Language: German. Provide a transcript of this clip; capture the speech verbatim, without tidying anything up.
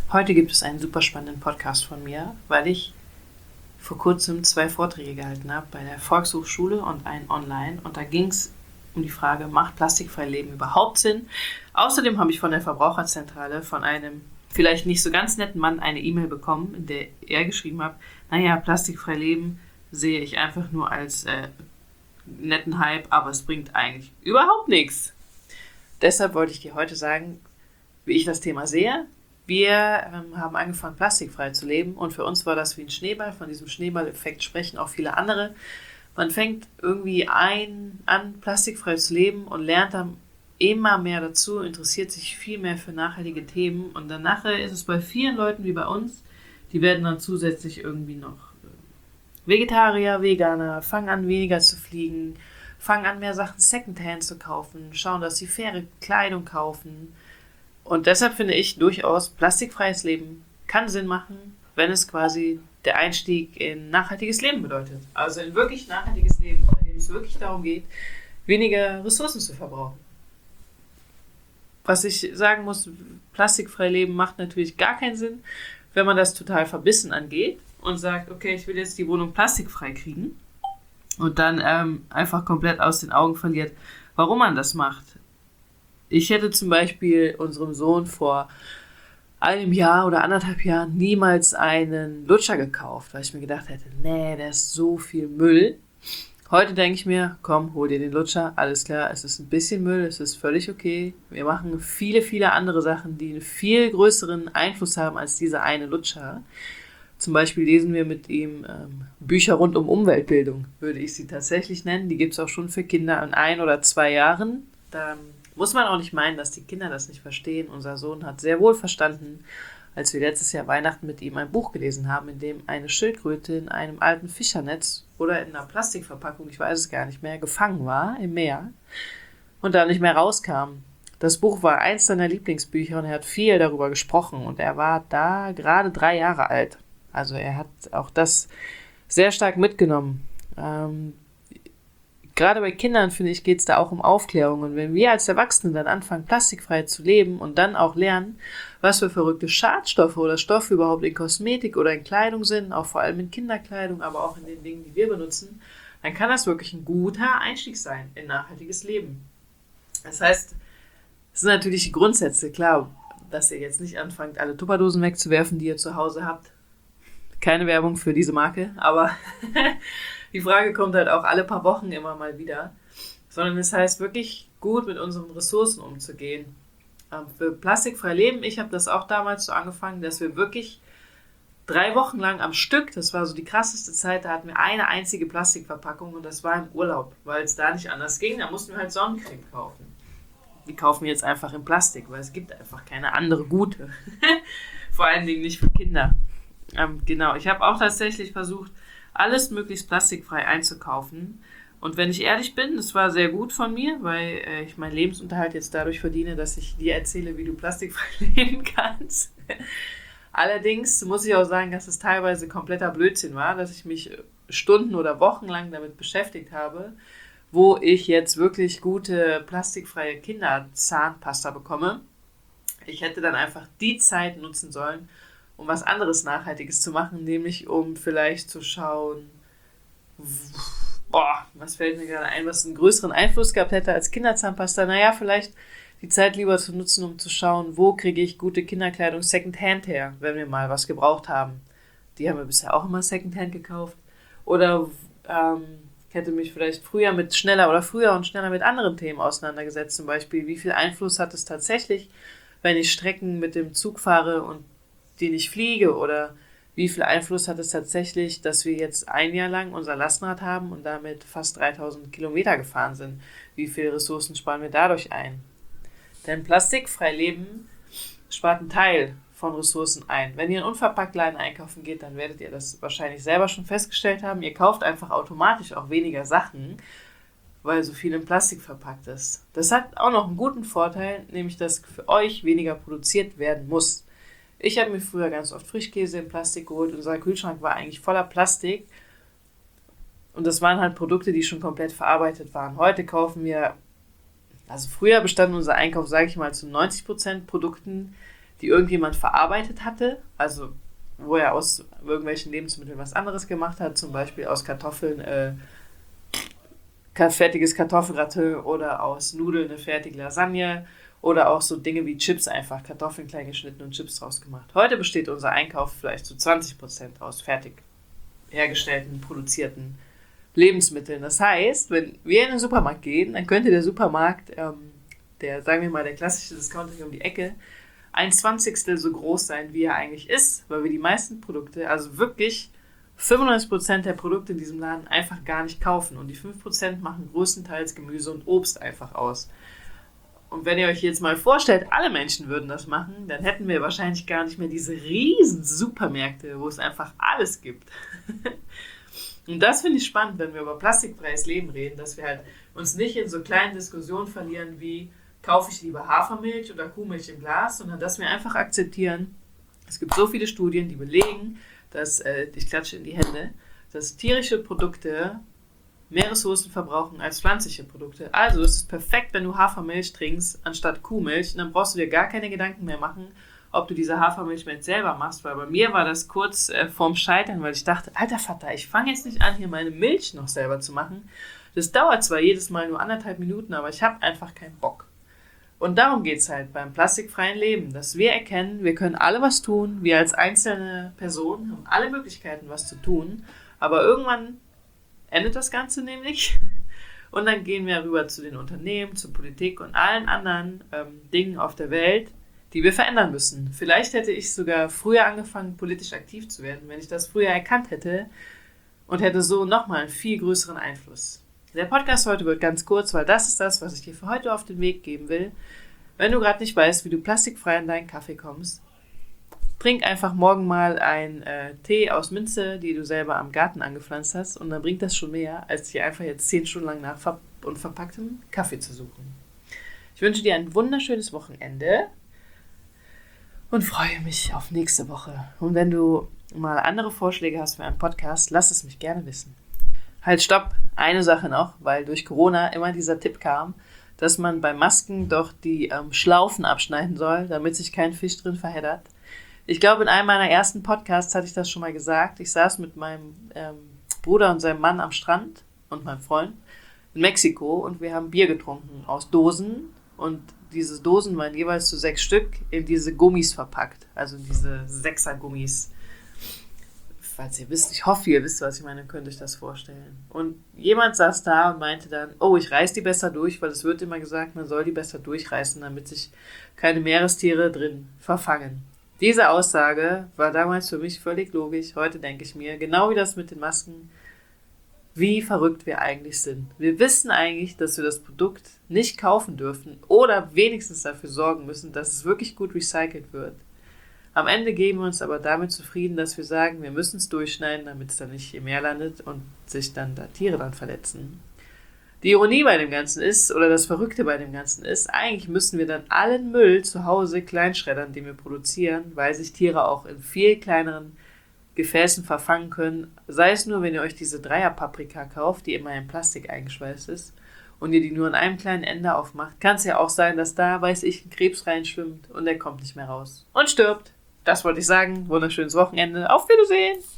Heute gibt es einen super spannenden Podcast von mir, weil ich vor kurzem zwei Vorträge gehalten habe bei der Volkshochschule und einen online. Und da ging es um die Frage, macht plastikfrei Leben überhaupt Sinn? Außerdem habe ich von der Verbraucherzentrale von einem vielleicht nicht so ganz netten Mann eine E-Mail bekommen, in der er geschrieben hat, naja, plastikfrei Leben sehe ich einfach nur als äh, netten Hype, aber es bringt eigentlich überhaupt nichts. Deshalb wollte ich dir heute sagen, wie ich das Thema sehe. Wir ähm, haben angefangen, plastikfrei zu leben und für uns war das wie ein Schneeball. Von diesem Schneeballeffekt sprechen auch viele andere. Man fängt irgendwie ein, an, plastikfrei zu leben und lernt dann immer mehr dazu, interessiert sich viel mehr für nachhaltige Themen und dann nachher ist es bei vielen Leuten wie bei uns, die werden dann zusätzlich irgendwie noch Vegetarier, Veganer, fangen an weniger zu fliegen, fangen an mehr Sachen Secondhand zu kaufen, schauen, dass sie faire Kleidung kaufen. Und deshalb finde ich durchaus, plastikfreies Leben kann Sinn machen, wenn es quasi der Einstieg in nachhaltiges Leben bedeutet. Also in wirklich nachhaltiges Leben, bei dem es wirklich darum geht, weniger Ressourcen zu verbrauchen. Was ich sagen muss, plastikfrei leben macht natürlich gar keinen Sinn, wenn man das total verbissen angeht und sagt, okay, ich will jetzt die Wohnung plastikfrei kriegen und dann ähm, einfach komplett aus den Augen verliert, warum man das macht. Ich hätte zum Beispiel unserem Sohn vor einem Jahr oder anderthalb Jahren niemals einen Lutscher gekauft, weil ich mir gedacht hätte, nee, der ist so viel Müll. Heute denke ich mir, komm, hol dir den Lutscher, alles klar, es ist ein bisschen Müll, es ist völlig okay. Wir machen viele, viele andere Sachen, die einen viel größeren Einfluss haben als dieser eine Lutscher. Zum Beispiel lesen wir mit ihm ähm, Bücher rund um Umweltbildung, würde ich sie tatsächlich nennen. Die gibt es auch schon für Kinder in ein oder zwei Jahren. Da muss man auch nicht meinen, dass die Kinder das nicht verstehen. Unser Sohn hat sehr wohl verstanden, als wir letztes Jahr Weihnachten mit ihm ein Buch gelesen haben, in dem eine Schildkröte in einem alten Fischernetz oder in einer Plastikverpackung, ich weiß es gar nicht mehr, gefangen war im Meer und da nicht mehr rauskam. Das Buch war eins seiner Lieblingsbücher und er hat viel darüber gesprochen und er war da gerade drei Jahre alt. Also er hat auch das sehr stark mitgenommen. Ähm, Gerade bei Kindern, finde ich, geht es da auch um Aufklärung. Und wenn wir als Erwachsene dann anfangen, plastikfrei zu leben und dann auch lernen, was für verrückte Schadstoffe oder Stoffe überhaupt in Kosmetik oder in Kleidung sind, auch vor allem in Kinderkleidung, aber auch in den Dingen, die wir benutzen, dann kann das wirklich ein guter Einstieg sein in nachhaltiges Leben. Das heißt, es sind natürlich die Grundsätze, klar, dass ihr jetzt nicht anfangt, alle Tupperdosen wegzuwerfen, die ihr zu Hause habt. Keine Werbung für diese Marke, aber die Frage kommt halt auch alle paar Wochen immer mal wieder, sondern es heißt wirklich gut mit unseren Ressourcen umzugehen. Ähm, für plastikfrei leben, ich habe das auch damals so angefangen, dass wir wirklich drei Wochen lang am Stück, das war so die krasseste Zeit, da hatten wir eine einzige Plastikverpackung und das war im Urlaub, weil es da nicht anders ging, da mussten wir halt Sonnencreme kaufen. Die kaufen wir jetzt einfach in Plastik, weil es gibt einfach keine andere gute. Vor allen Dingen nicht für Kinder. Ähm, genau, ich habe auch tatsächlich versucht, alles möglichst plastikfrei einzukaufen. Und wenn ich ehrlich bin, das war sehr gut von mir, weil äh, ich meinen Lebensunterhalt jetzt dadurch verdiene, dass ich dir erzähle, wie du plastikfrei leben kannst. Allerdings muss ich auch sagen, dass es teilweise kompletter Blödsinn war, dass ich mich Stunden oder Wochen lang damit beschäftigt habe, wo ich jetzt wirklich gute plastikfreie Kinderzahnpasta bekomme. Ich hätte dann einfach die Zeit nutzen sollen, um was anderes Nachhaltiges zu machen, nämlich um vielleicht zu schauen, boah, was fällt mir gerade ein, was einen größeren Einfluss gehabt hätte als Kinderzahnpasta. Naja, vielleicht die Zeit lieber zu nutzen, um zu schauen, wo kriege ich gute Kinderkleidung Secondhand her, wenn wir mal was gebraucht haben. Die haben wir bisher auch immer Secondhand gekauft. Oder ähm, ich hätte mich vielleicht früher mit schneller oder früher und schneller mit anderen Themen auseinandergesetzt. Zum Beispiel, wie viel Einfluss hat es tatsächlich, wenn ich Strecken mit dem Zug fahre und den ich fliege, oder wie viel Einfluss hat es tatsächlich, dass wir jetzt ein Jahr lang unser Lastenrad haben und damit fast dreitausend Kilometer gefahren sind. Wie viele Ressourcen sparen wir dadurch ein? Denn plastikfrei leben spart einen Teil von Ressourcen ein. Wenn ihr in Unverpacktladen einkaufen geht, dann werdet ihr das wahrscheinlich selber schon festgestellt haben. Ihr kauft einfach automatisch auch weniger Sachen, weil so viel in Plastik verpackt ist. Das hat auch noch einen guten Vorteil, nämlich dass für euch weniger produziert werden muss. Ich habe mir früher ganz oft Frischkäse in Plastik geholt. Unser Kühlschrank war eigentlich voller Plastik. Und das waren halt Produkte, die schon komplett verarbeitet waren. Heute kaufen wir, also früher bestand unser Einkauf, sage ich mal, zu neunzig Prozent Produkten, die irgendjemand verarbeitet hatte, also wo er aus irgendwelchen Lebensmitteln was anderes gemacht hat, zum Beispiel aus Kartoffeln äh, fertiges Kartoffelgratin oder aus Nudeln eine fertige Lasagne oder auch so Dinge wie Chips, einfach Kartoffeln klein geschnitten und Chips draus gemacht. Heute besteht unser Einkauf vielleicht zu zwanzig Prozent aus fertig hergestellten, produzierten Lebensmitteln. Das heißt, wenn wir in den Supermarkt gehen, dann könnte der Supermarkt, ähm, der, sagen wir mal, der klassische Discounter hier um die Ecke, ein Zwanzigstel so groß sein, wie er eigentlich ist, weil wir die meisten Produkte, also wirklich fünfundneunzig Prozent der Produkte in diesem Laden einfach gar nicht kaufen. Und die fünf Prozent machen größtenteils Gemüse und Obst einfach aus. Und wenn ihr euch jetzt mal vorstellt, alle Menschen würden das machen, dann hätten wir wahrscheinlich gar nicht mehr diese riesen Supermärkte, wo es einfach alles gibt. Und das finde ich spannend, wenn wir über plastikfreies Leben reden, dass wir halt uns nicht in so kleinen Diskussionen verlieren wie, kaufe ich lieber Hafermilch oder Kuhmilch im Glas, sondern dass wir einfach akzeptieren, es gibt so viele Studien, die belegen, dass, äh, ich klatsche in die Hände, dass tierische Produkte mehr Ressourcen verbrauchen als pflanzliche Produkte. Also ist es perfekt, wenn du Hafermilch trinkst anstatt Kuhmilch. Und dann brauchst du dir gar keine Gedanken mehr machen, ob du diese Hafermilch mit selber machst. Weil bei mir war das kurz äh, vorm Scheitern, weil ich dachte, alter Vater, ich fange jetzt nicht an, hier meine Milch noch selber zu machen. Das dauert zwar jedes Mal nur anderthalb Minuten, aber ich habe einfach keinen Bock. Und darum geht es halt beim plastikfreien Leben, dass wir erkennen, wir können alle was tun. Wir als einzelne Personen haben alle Möglichkeiten, was zu tun. Aber irgendwann endet das Ganze nämlich und dann gehen wir rüber zu den Unternehmen, zur Politik und allen anderen ähm, Dingen auf der Welt, die wir verändern müssen. Vielleicht hätte ich sogar früher angefangen, politisch aktiv zu werden, wenn ich das früher erkannt hätte und hätte so nochmal einen viel größeren Einfluss. Der Podcast heute wird ganz kurz, weil das ist das, was ich dir für heute auf den Weg geben will. Wenn du gerade nicht weißt, wie du plastikfrei an deinen Kaffee kommst, trink einfach morgen mal einen äh, Tee aus Minze, die du selber am Garten angepflanzt hast, und dann bringt das schon mehr, als dir einfach jetzt zehn Stunden lang nach ver- und verpacktem Kaffee zu suchen. Ich wünsche dir ein wunderschönes Wochenende und freue mich auf nächste Woche. Und wenn du mal andere Vorschläge hast für einen Podcast, lass es mich gerne wissen. Halt, stopp, eine Sache noch, weil durch Corona immer dieser Tipp kam, dass man bei Masken doch die ähm, Schlaufen abschneiden soll, damit sich kein Fisch drin verheddert. Ich glaube, in einem meiner ersten Podcasts hatte ich das schon mal gesagt. Ich saß mit meinem ähm, Bruder und seinem Mann am Strand und meinem Freund in Mexiko und wir haben Bier getrunken aus Dosen und diese Dosen waren jeweils zu sechs Stück in diese Gummis verpackt, also in diese Sechser-Gummis. Falls ihr wisst, ich hoffe, ihr wisst, was ich meine, könnt euch das vorstellen. Und jemand saß da und meinte dann, oh, ich reiß die besser durch, weil es wird immer gesagt, man soll die besser durchreißen, damit sich keine Meerestiere drin verfangen. Diese Aussage war damals für mich völlig logisch. Heute denke ich mir, genau wie das mit den Masken, wie verrückt wir eigentlich sind. Wir wissen eigentlich, dass wir das Produkt nicht kaufen dürfen oder wenigstens dafür sorgen müssen, dass es wirklich gut recycelt wird. Am Ende geben wir uns aber damit zufrieden, dass wir sagen, wir müssen es durchschneiden, damit es dann nicht im Meer landet und sich dann da Tiere dann verletzen. Die Ironie bei dem Ganzen ist, oder das Verrückte bei dem Ganzen ist, eigentlich müssen wir dann allen Müll zu Hause kleinschreddern, den wir produzieren, weil sich Tiere auch in viel kleineren Gefäßen verfangen können. Sei es nur, wenn ihr euch diese Dreier-Paprika kauft, die immer in Plastik eingeschweißt ist, und ihr die nur an einem kleinen Ende aufmacht, kann es ja auch sein, dass da, weiß ich, ein Krebs reinschwimmt und der kommt nicht mehr raus und stirbt. Das wollte ich sagen. Wunderschönes Wochenende. Auf Wiedersehen!